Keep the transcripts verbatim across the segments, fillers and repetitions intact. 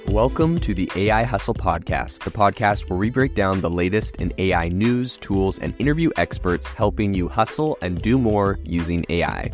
Welcome to the A I Hustle Podcast, the podcast where we break down the latest in A I news, tools, and interview experts helping you hustle and do more using A I.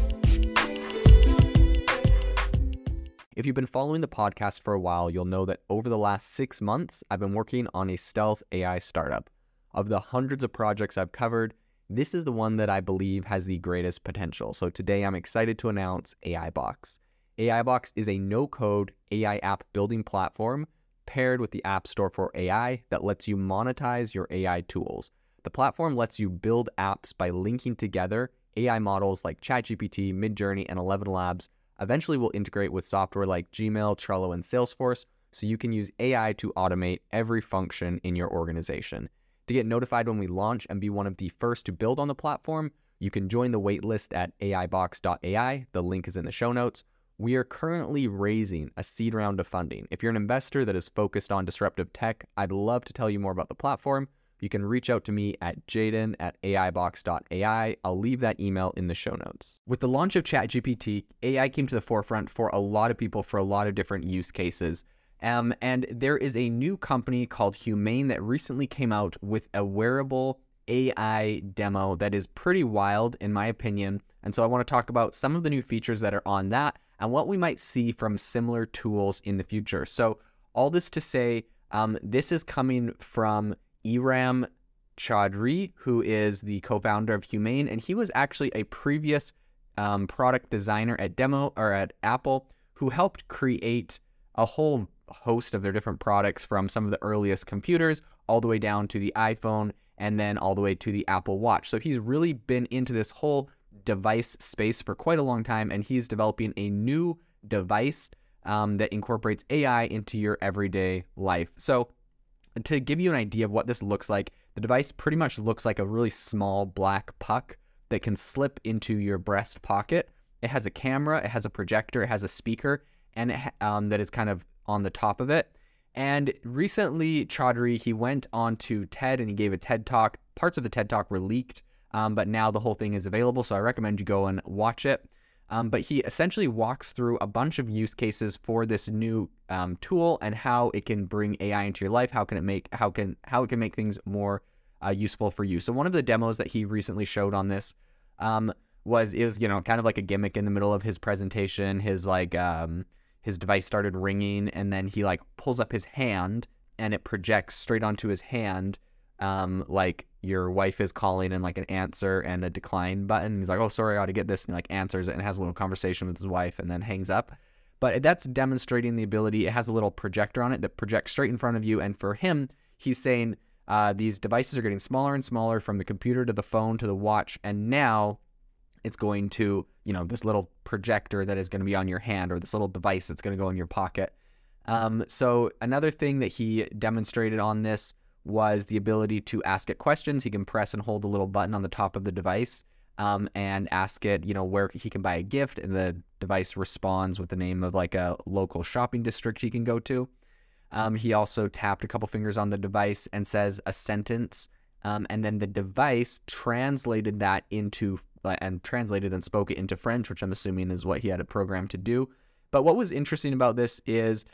If you've been following the podcast for a while, you'll know that over the last six months, I've been working on a stealth A I startup. Of the hundreds of projects I've covered, this is the one that I believe has the greatest potential. So today I'm excited to announce AIBox. AIBox is a no-code A I app building platform paired with the App Store for A I that lets you monetize your A I tools. The platform lets you build apps by linking together A I models like ChatGPT, Midjourney, and Eleven Labs. Eventually will integrate with software like Gmail, Trello, and Salesforce, so you can use A I to automate every function in your organization. To get notified when we launch and be one of the first to build on the platform, you can join the waitlist at A I box dot A I. The link is in the show notes. We are currently raising a seed round of funding. If you're an investor that is focused on disruptive tech, I'd love to tell you more about the platform. You can reach out to me at jaden at A I box dot A I. I'll leave that email in the show notes. With the launch of ChatGPT, A I came to the forefront for a lot of people for a lot of different use cases. Um, and there is a new company called Humane that recently came out with a wearable A I demo that is pretty wild in my opinion. And so I want to talk about some of the new features that are on that and what we might see from similar tools in the future. So all this to say, um, this is coming from Iram Chaudhry, who is the co-founder of Humane, and he was actually a previous um, product designer at Demo or at Apple, who helped create a whole host of their different products from some of the earliest computers all the way down to the iPhone and then all the way to the Apple Watch. So he's really been into this whole device space for quite a long time, and he's developing a new device um, that incorporates A I into your everyday life. So to give you an idea of what this looks like, the device pretty much looks like a really small black puck that can slip into your breast pocket. It has a camera, it has a projector, it has a speaker, and it, um, that is kind of on the top of it. And recently, Chaudhry, he went on to TED and he gave a TED Talk. Parts of the TED Talk were leaked, um, but now the whole thing is available, so I recommend you go and watch it. Um, but he essentially walks through a bunch of use cases for this new um, tool and how it can bring A I into your life. How can it make how can how it can make things more uh, useful for you? So one of the demos that he recently showed on this um, was it was you know kind of like a gimmick in the middle of his presentation. His like um, his device started ringing, and then he like pulls up his hand and it projects straight onto his hand, um, like your wife is calling and like an answer and a decline button. He's like, oh, sorry, I ought to get this. And he like answers it and has a little conversation with his wife and then hangs up. But that's demonstrating the ability. It has a little projector on it that projects straight in front of you. And for him, he's saying uh, these devices are getting smaller and smaller, from the computer to the phone to the watch. And now it's going to, you know, this little projector that is going to be on your hand, or this little device that's going to go in your pocket. Um, so another thing that he demonstrated on this was the ability to ask it questions. He can press and hold a little button on the top of the device um, and ask it, you know, where he can buy a gift, and the device responds with the name of like a local shopping district he can go to. Um, he also tapped a couple fingers on the device and says a sentence, um, and then the device translated that into uh, and translated and spoke it into French, which I'm assuming is what he had it programmed to do. But what was interesting about this is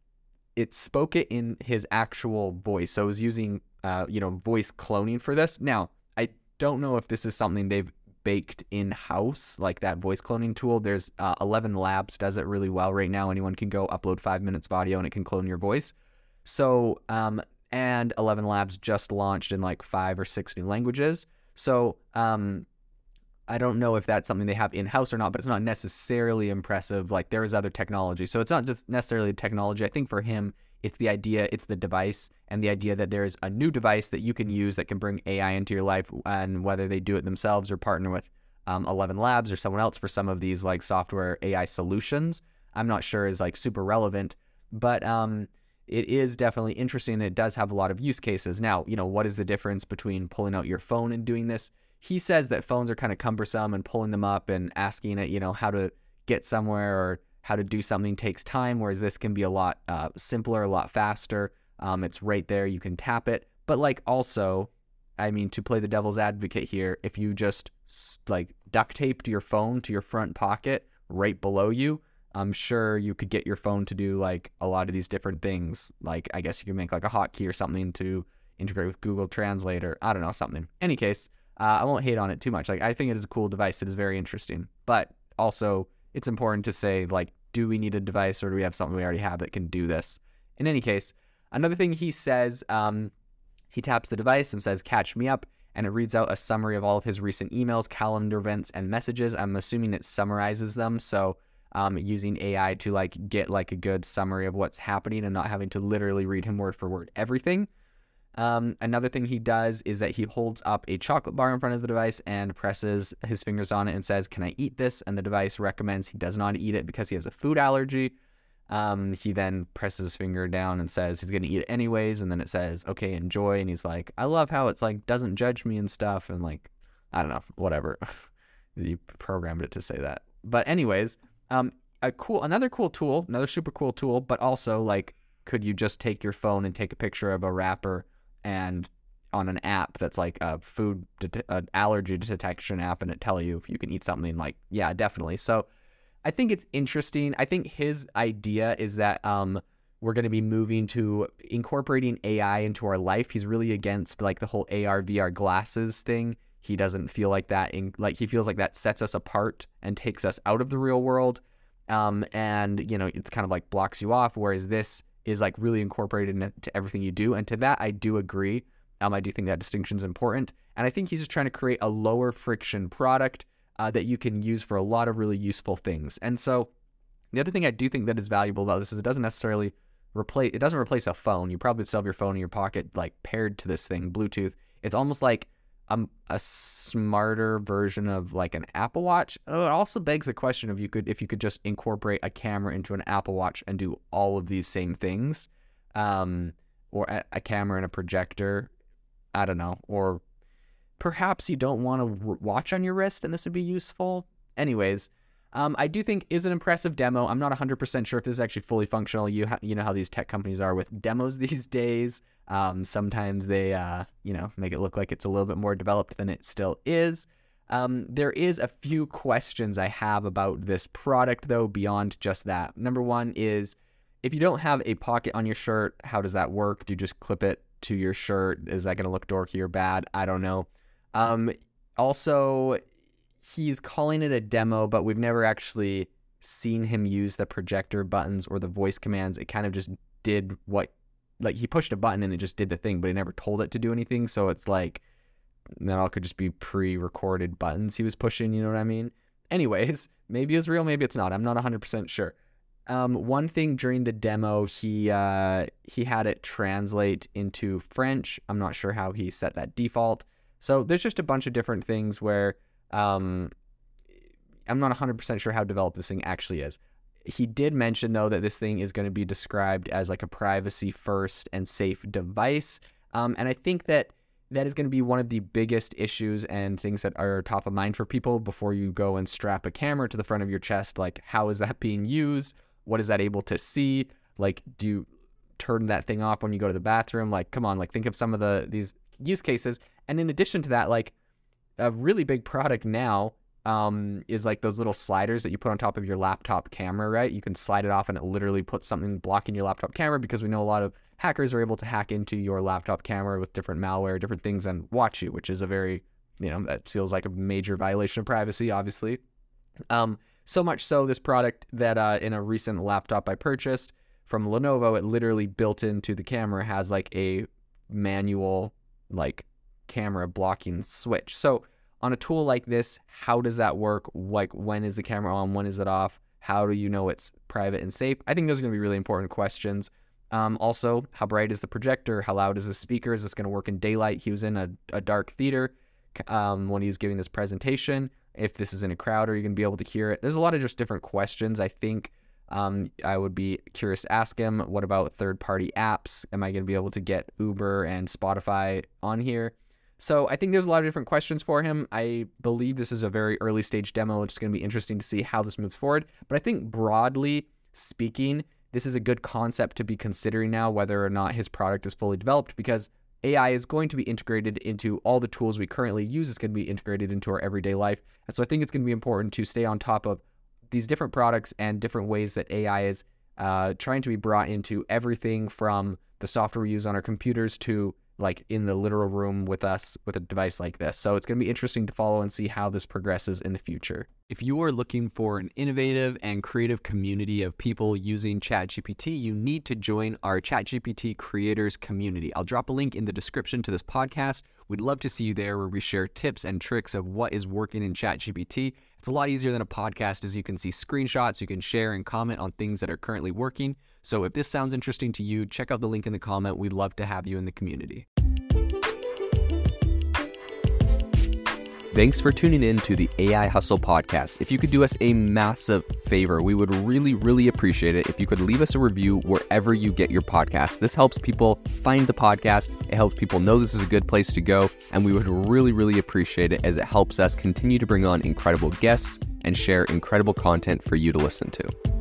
it spoke it in his actual voice. So it was using, uh, you know, voice cloning for this. Now, I don't know if this is something they've baked in-house, like that voice cloning tool. There's uh, Eleven Labs does it really well right now. Anyone can go upload five minutes of audio and it can clone your voice. So, um, and Eleven Labs just launched in like five or six new languages. So, um, I don't know if that's something they have in-house or not, but it's not necessarily impressive. Like there is other technology. So it's not just necessarily technology. I think for him, it's the idea, it's the device, and the idea that there's a new device that you can use that can bring A I into your life, and whether they do it themselves or partner with um, Eleven Labs or someone else for some of these like software A I solutions, I'm not sure is like super relevant, but um, it is definitely interesting. It does have a lot of use cases. Now, you know, what is the difference between pulling out your phone and doing this? He says that phones are kind of cumbersome, and pulling them up and asking it, you know, how to get somewhere or how to do something takes time, whereas this can be a lot uh, simpler, a lot faster. Um, it's right there. You can tap it. But like also, I mean, to play the devil's advocate here, if you just like duct taped your phone to your front pocket right below you, I'm sure you could get your phone to do like a lot of these different things. Like, I guess you could make like a hotkey or something to integrate with Google Translate, or I don't know, something. Any case, uh, I won't hate on it too much. Like, I think it is a cool device. It is very interesting, but also it's important to say, like, do we need a device, or do we have something we already have that can do this? In any case, another thing he says, um, he taps the device and says, catch me up, and it reads out a summary of all of his recent emails, calendar events, and messages. I'm assuming it summarizes them, so um, using A I to like get like a good summary of what's happening and not having to literally read him word for word everything. Um, another thing he does is that he holds up a chocolate bar in front of the device and presses his fingers on it and says, can I eat this? And the device recommends he does not eat it because he has a food allergy. Um, he then presses his finger down and says he's going to eat it anyways. And then it says, okay, enjoy. And he's like, I love how it's like, doesn't judge me and stuff. And like, I don't know, whatever. You programmed it to say that. But anyways, um, a cool, another cool tool, another super cool tool, but also like, could you just take your phone and take a picture of a wrapper and on an app that's like a food, det- an allergy detection app, and it tell you if you can eat something? Like, yeah, definitely. So I think it's interesting. I think his idea is that um, we're going to be moving to incorporating A I into our life. He's really against like the whole A R, V R glasses thing. He doesn't feel like that, in, like he feels like that sets us apart and takes us out of the real world. Um, and, you know, it's kind of like blocks you off, whereas this is like really incorporated into everything you do. And to that, I do agree. Um, I do think that distinction is important. And I think he's just trying to create a lower friction product uh, that you can use for a lot of really useful things. And so the other thing I do think that is valuable about this is it doesn't necessarily replace, it doesn't replace a phone. You probably still have your phone in your pocket, like paired to this thing, Bluetooth. It's almost like um, a smarter version of like an Apple Watch. Oh, it also begs the question of you could, if you could just incorporate a camera into an Apple Watch and do all of these same things, um, or a, a camera and a projector. I don't know. Or perhaps you don't want to watch on your wrist and this would be useful. Anyways, um, I do think is an impressive demo. I'm not one hundred percent sure if this is actually fully functional. You ha- you know how these tech companies are with demos these days. Um, sometimes they, uh, you know, make it look like it's a little bit more developed than it still is. Um, there is a few questions I have about this product, though, beyond just that. Number one is, if you don't have a pocket on your shirt, how does that work? Do you just clip it to your shirt? Is that going to look dorky or bad? I don't know. Um, also, he's calling it a demo, but we've never actually seen him use the projector buttons or the voice commands. It kind of just did what, like he pushed a button and it just did the thing, but he never told it to do anything. So it's like, that all could just be pre-recorded buttons he was pushing, you know what I mean? Anyways, maybe it's real, maybe it's not. I'm not one hundred percent sure. Um, one thing during the demo, he uh, he had it translate into French. I'm not sure how he set that default. So there's just a bunch of different things where um, I'm not one hundred percent sure how developed this thing actually is. He did mention, though, that this thing is going to be described as like a privacy first and safe device. Um, and I think that that is going to be one of the biggest issues and things that are top of mind for people before you go and strap a camera to the front of your chest. Like, how is that being used? What is that able to see? Like, do you turn that thing off when you go to the bathroom? Like, come on, like think of some of the these use cases. And in addition to that, like a really big product now um, is like those little sliders that you put on top of your laptop camera, right? You can slide it off and it literally puts something blocking your laptop camera, because we know a lot of hackers are able to hack into your laptop camera with different malware, different things, and watch you, which is a very, you know, that feels like a major violation of privacy, obviously. Um, so much so, this product that uh, in a recent laptop I purchased from Lenovo, it literally built into the camera has like a manual like camera blocking switch. So on a tool like this, how does that work? Like, when is the camera on? When is it off? How do you know it's private and safe? I think those are going to be really important questions. Um, also, how bright is the projector? How loud is the speaker? Is this going to work in daylight? He was in a, a dark theater um, when he was giving this presentation. If this is in a crowd, are you going to be able to hear it? There's a lot of just different questions. I think um, I would be curious to ask him, what about third-party apps? Am I going to be able to get Uber and Spotify on here? So I think there's a lot of different questions for him. I believe this is a very early stage demo. It's going to be interesting to see how this moves forward. But I think broadly speaking, this is a good concept to be considering now, whether or not his product is fully developed, because A I is going to be integrated into all the tools we currently use. It's going to be integrated into our everyday life. And so I think it's going to be important to stay on top of these different products and different ways that A I is uh, trying to be brought into everything from the software we use on our computers to like in the literal room with us with a device like this. So it's going to be interesting to follow and see how this progresses in the future. If you are looking for an innovative and creative community of people using ChatGPT, you need to join our ChatGPT creators community. I'll drop a link in the description to this podcast. We'd love to see you there, where we share tips and tricks of what is working in ChatGPT. It's a lot easier than a podcast, as you can see screenshots, you can share and comment on things that are currently working. So if this sounds interesting to you, check out the link in the comment. We'd love to have you in the community. Thanks for tuning in to the A I Hustle podcast. If you could do us a massive favor, we would really, really appreciate it if you could leave us a review wherever you get your podcasts. This helps people find the podcast. It helps people know this is a good place to go. And we would really, really appreciate it, as it helps us continue to bring on incredible guests and share incredible content for you to listen to.